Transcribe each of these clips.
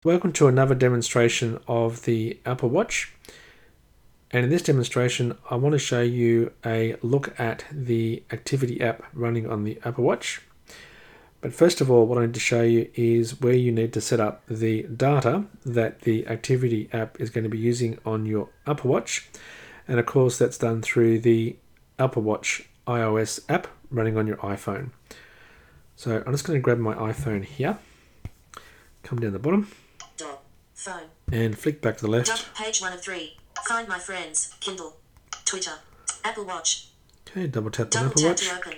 Welcome to another demonstration of the Apple Watch. And in this demonstration, I want to show you a look at the activity app running on the Apple Watch. But first of all, what I need to show you is where you need to set up the data that the activity app is going to be using on your Apple Watch. And of course, that's done through the Apple Watch iOS app running on your iPhone. So I'm just going to grab my iPhone here, come down the bottom, Phone. and flick back to the left. Page 1 of 3. Find my friends. Kindle. Twitter. Apple Watch. Okay, double tap on Double Apple tap Watch. to open.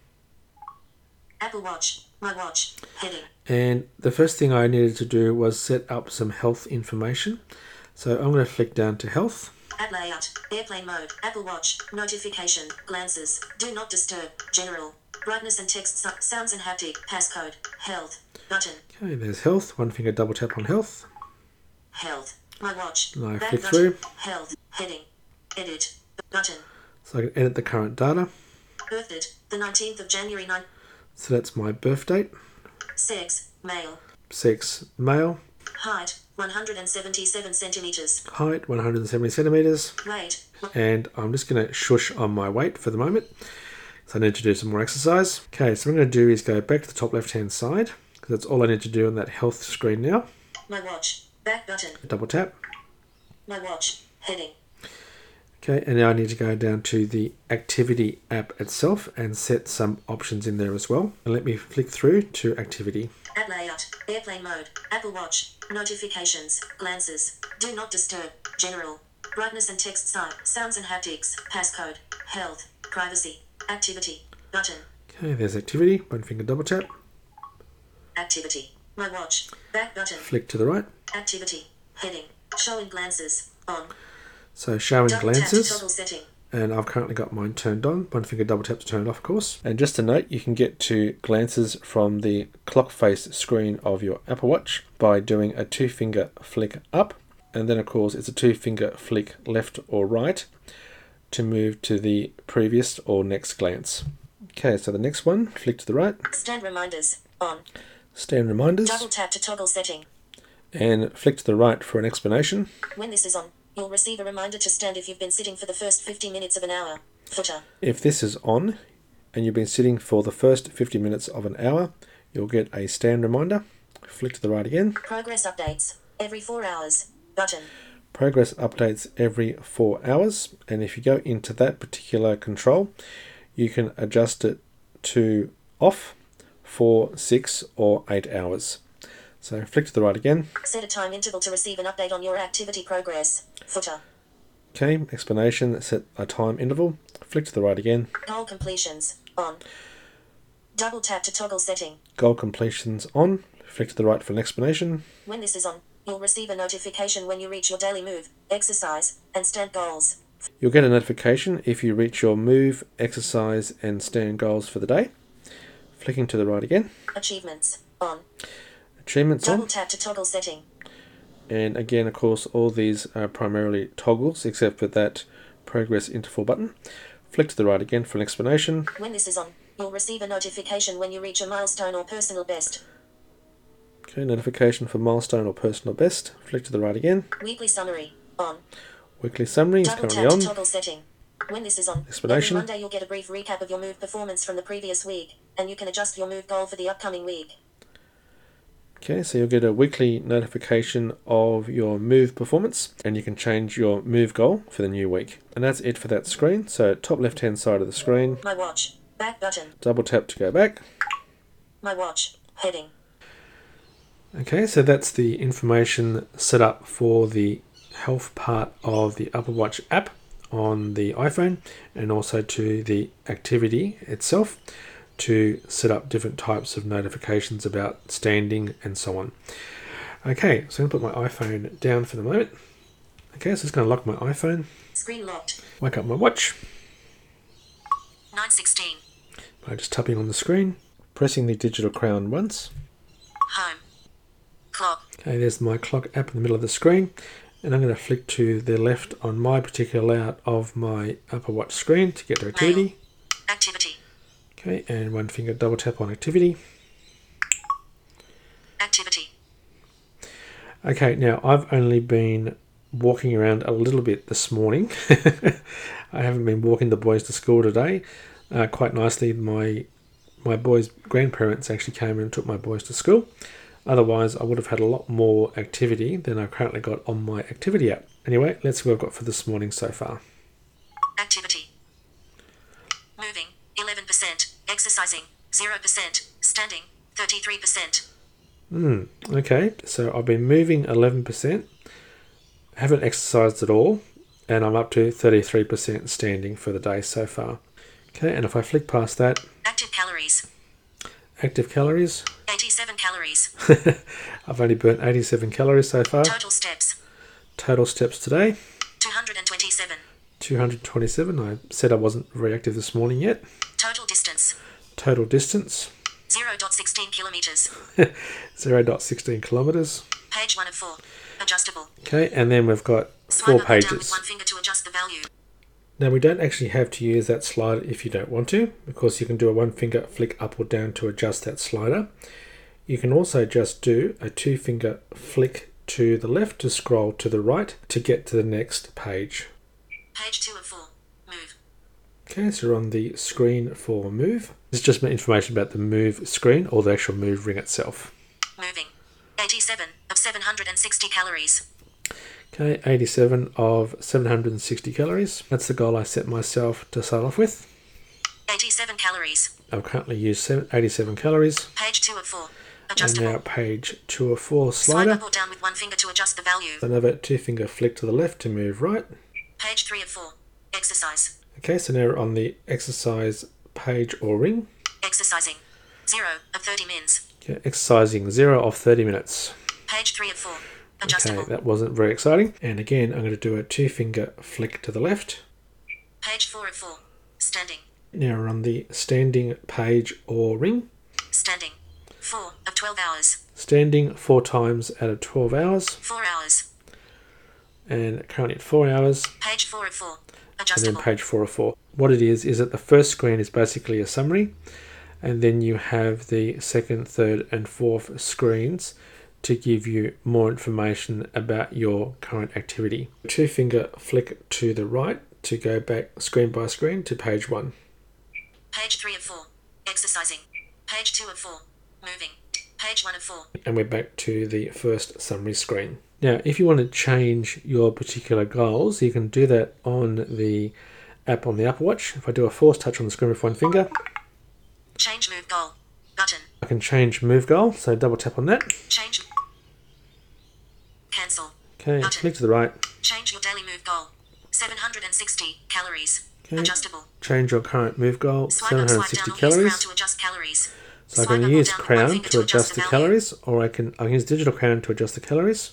Apple Watch. My watch. Heading. And the first thing I needed to do was set up some health information. So I'm going to flick down to health. App layout. Airplane mode. Apple Watch. Notification. Glances. Do not disturb. General. Brightness and text. Sounds and haptic. Passcode. Health. Button. Okay, there's health. One finger double tap on health. Health. My watch. And I Back flick button. through. Health. Heading. Edit. Button. So I can edit the current data. Birth date. The 19th of January 9. So that's my birth date. Sex. Male. Sex, male. Height. 177 centimeters. Height, 170 centimeters. Weight. And I'm just going to shush on my weight for the moment. So I need to do some more exercise. Okay, so what I'm going to do is go back to the top left-hand side, because that's all I need to do on that health screen now. My watch. Back button. Double tap. My watch. Heading. Okay, and now I need to go down to the activity app itself and set some options in there as well. And let me flick through to activity. App layout. Airplane mode. Apple Watch. Notifications. Glances. Do not disturb. General. Brightness and text type. Sounds and haptics. Passcode. Health. Privacy. Activity. Button. Okay, there's activity. One finger double tap. Activity. My watch. Back button. Flick to the right. Activity. Heading. Showing glances. On. So showing Double tap to glances. toggle setting. And I've currently got mine turned on. One finger double tap to turn it off, of course. And just a note, you can get to glances from the clock face screen of your Apple Watch by doing a 2-finger flick up. And then, of course, it's a 2-finger flick left or right to move to the previous or next glance. Okay, so the next one, flick to the right. Stand reminders. On. Stand reminders. Double tap to toggle setting. And flick to the right for an explanation. When this is on, you'll receive a reminder to stand if you've been sitting for the first 50 minutes of an hour. Footer. If this is on and you've been sitting for the first 50 minutes of an hour, you'll get a stand reminder. Flick to the right again. Progress updates. Every 4 hours. Button. Progress updates every 4 hours. And if you go into that particular control, you can adjust it to off, 4, 6, or 8 hours. So flick to the right again. Set a time interval to receive an update on your activity progress. Footer. Okay, explanation, set a time interval. Flick to the right again. Goal completions. On. Double tap to toggle setting. Goal completions on. Flick to the right for an explanation. When this is on, you'll receive a notification when you reach your daily move, exercise, and stand goals. You'll get a notification if you reach your move, exercise, and stand goals for the day. Flicking to the right again. Achievements. On. Achievements Double on. tap to toggle setting. And again, of course, all these are primarily toggles except for that progress interval button. Flick to the right again for an explanation. When this is on, you'll receive a notification when you reach a milestone or personal best. Okay, notification for milestone or personal best. Flick to the right again. Weekly summary. On. Weekly summary is Double currently tap on. to toggle setting. When this is on, Explanation. every Monday you'll get a brief recap of your move performance from the previous week, and you can adjust your move goal for the upcoming week. Okay, so you'll get a weekly notification of your move performance, and you can change your move goal for the new week. And that's it for that screen. So top left-hand side of the screen, My watch. Back button. double tap to go back. My watch. Heading. Okay, so that's the information set up for the health part of the Apple Watch app on the iPhone, and also to the activity itself to set up different types of notifications about standing and so on. Okay, so I'm going to put my iPhone down for the moment. Okay, so it's going to lock my iPhone, Screen locked. wake up my watch 9:16. by just tapping on the screen, pressing the digital crown once. Home. Clock. Okay, there's my clock app in the middle of the screen, and I'm going to flick to the left on my particular layout of my Apple Watch screen to get to activity. Activity. Okay, and one finger double tap on activity. Activity. Okay, now I've only been walking around a little bit this morning. I haven't been walking the boys to school today. Quite nicely, my boys' grandparents actually came and took my boys to school. Otherwise, I would have had a lot more activity than I've currently got on my activity app. Anyway, let's see what I've got for this morning so far. Activity. Moving, 11%. Exercising, 0%. Standing, 33%. Okay, so I've been moving 11%, haven't exercised at all, and I'm up to 33% standing for the day so far. Okay, and if I flick past that, Active calories, active calories, 87 calories. I've only burnt 87 calories so far. Total steps, Total steps today, 227. 227. I said I wasn't very active this morning yet. Total distance, Total distance, 0.16 kilometers. 0.16 kilometers. Page 1 of 4. Adjustable. Okay, and then we've got Swipe 4 up or down with pages. one finger to adjust the value. Now we don't actually have to use that slider if you don't want to, because you can do a 1 finger flick up or down to adjust that slider. You can also just do a 2 finger flick to the left to scroll to the right to get to the next page. Page 2 of 4. Move. Okay, so we're on the screen for move. This is just my information about the move screen or the actual move ring itself. Moving. 87 of 760 calories. Okay, 87 of 760 calories. That's the goal I set myself to start off with. 87 calories. I've currently used 87 calories. Page 2 of 4. And Adjustable. now page 2 of 4 Swipe slider. up or down with one finger to adjust the value. Another 2 finger flick to the left to move right. Page 3 of 4. Exercise. Okay, so now we're on the exercise page or ring. Exercising. 0 of 30 mins. Okay, exercising 0 of 30 minutes. Page 3 of 4. Adjustable. Okay, that wasn't very exciting. And again, I'm going to do a 2 finger flick to the left. Page 4 of 4. Standing. Now we're on the standing page or ring. Standing. 4 of 12 hours. Standing 4 times out of 12 hours. 4 hours. And currently at 4 hours. Page 4 of 4. And Adjustable. then page 4 of 4. What it is that the first screen is basically a summary. And then you have the second, third and fourth screens to give you more information about your current activity. 2 finger flick to the right to go back screen by screen to page 1. Page 3 of 4. Exercising. Page 2 of 4. Moving. Page 1 of 4. And we're back to the first summary screen. Now, if you want to change your particular goals, you can do that on the app on the Apple Watch. If I do a force touch on the screen with 1 finger, Change move goal. Button. I can change move goal. So double tap on that. Change. Cancel. Okay, Button. click to the right. Change your daily move goal. 760 calories. Okay. Adjustable. Change your current move goal, Swipe up, swipe 760 down, or use crown calories. to adjust calories. So I Swipe can up or use down with one crown finger to adjust the value. calories, or I can use digital crown to adjust the calories.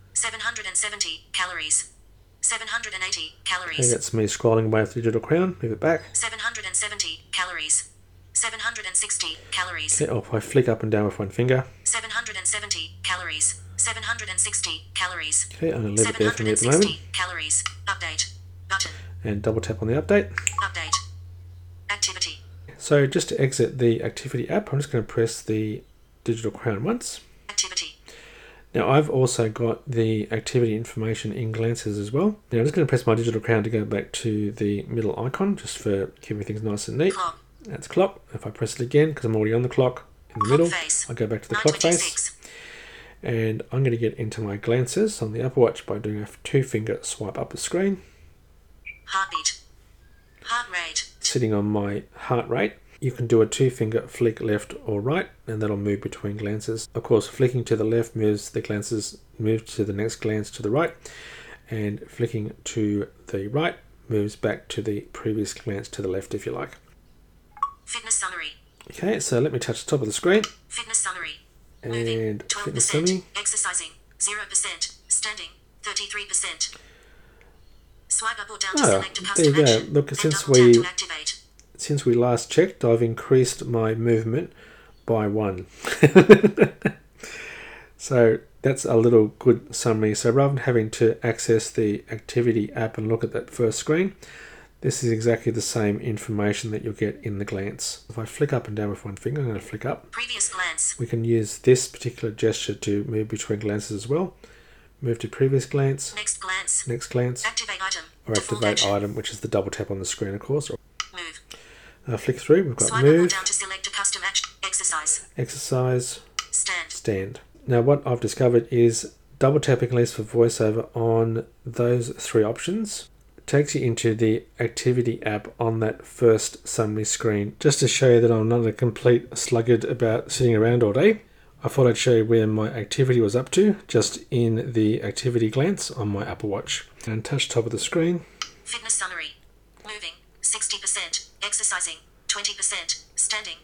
770 calories. 780 Okay, calories. that's me scrolling away with digital crown. Move it back. 770 calories. 760 calories. Okay, or if I flick up and down with 1 finger. 770 calories. 760 calories. Okay, I'm going to leave it there for me at the moment. 760 calories. Update. Button. And double tap on the update. Update. Activity. So just to exit the activity app, I'm just going to press the digital crown once. Activity. Now I've also got the activity information in Glances as well. Now I'm just going to press my digital crown to go back to the middle icon, just for keeping things nice and neat. Clock. That's clock. If I press it again, because I'm already on the clock in the Clock middle, face. I go back to the clock face. 9:26. And I'm going to get into my Glances on the Apple Watch by doing a 2 finger swipe up the screen. Heartbeat. Heart rate. Sitting on my heart rate. You can do a 2 finger flick left or right, and that'll move between glances. Of course, flicking to the left moves the glances, move to the next glance to the right, and flicking to the right moves back to the previous glance to the left, if you like. Fitness summary. Okay, so let me touch the top of the screen, Fitness summary. Moving. and 12%. fitness summary. Exercising. 0%. Standing. 33%. Swipe up or down to Oh, select a there custom you go. action. Look, Then since double tap we to activate. Since we last checked, I've increased my movement by 1. So that's a little good summary. So rather than having to access the activity app and look at that first screen, this is exactly the same information that you'll get in the glance. If I flick up and down with 1 finger, I'm going to flick up. Previous glance. We can use this particular gesture to move between glances as well. move to previous glance, Next glance. next glance, Activate item. or Default activate action. item, which is the double tap on the screen, of course. Move. Flick through, we've got Swipe up or move, down to select a custom action. Exercise. exercise, Stand. stand. Now what I've discovered is double tapping, at least for VoiceOver, on those three options takes you into the activity app on that first summary screen. Just to show you that I'm not a complete sluggard about sitting around all day, I thought I'd show you where my activity was up to just in the activity glance on my Apple Watch. And touch top of the screen. Fitness summary. Moving 60%. Exercising 20%. Standing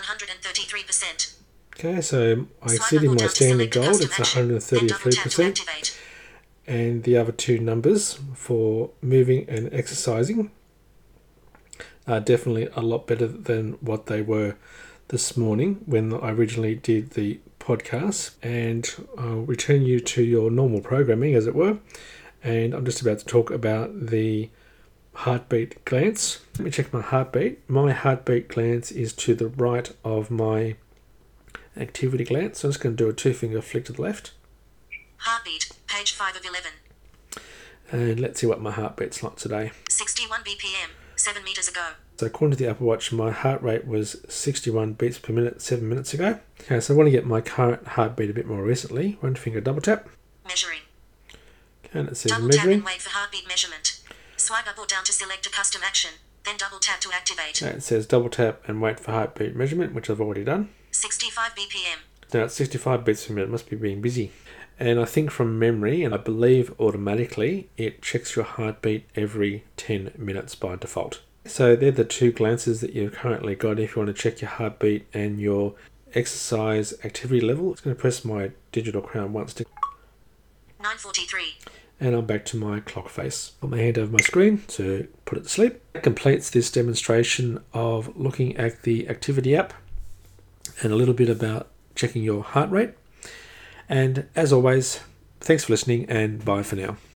133%. Okay, so I Swipe exceeded up or my down to standard select a goal, custom it's action, then double tap to 133%. activate. And the other two numbers for moving and exercising are definitely a lot better than what they were this morning when I originally did the podcast. And I'll return you to your normal programming, as it were. And I'm just about to talk about the heartbeat glance. Let me check my heartbeat. My heartbeat glance is to the right of my activity glance. So I'm just going to do a 2-finger flick to the left. Heartbeat. Page 5 of 11. And let's see what my heartbeat's like today. 61 BPM. 7 meters ago. So according to the Apple Watch, my heart rate was 61 beats per minute 7 minutes ago. Okay, so I want to get my current heartbeat a bit more recently. 1-finger double tap. Measuring. Okay, and it says Double tap measuring. and wait for heartbeat measurement. Swipe up or down to select a custom action, then double tap to activate. Okay, it says double tap and wait for heartbeat measurement, which I've already done. 65 BPM. Now it's 65 beats per minute. It must be being busy. And I think from memory, and I believe automatically, it checks your heartbeat every 10 minutes by default. So they're the two glances that you've currently got if you want to check your heartbeat and your exercise activity level. I'm just going to press my digital crown once to 9:43. and I'm back to my clock face. Put my hand over my screen to put it to sleep. That completes this demonstration of looking at the activity app and a little bit about checking your heart rate. And as always, thanks for listening and bye for now.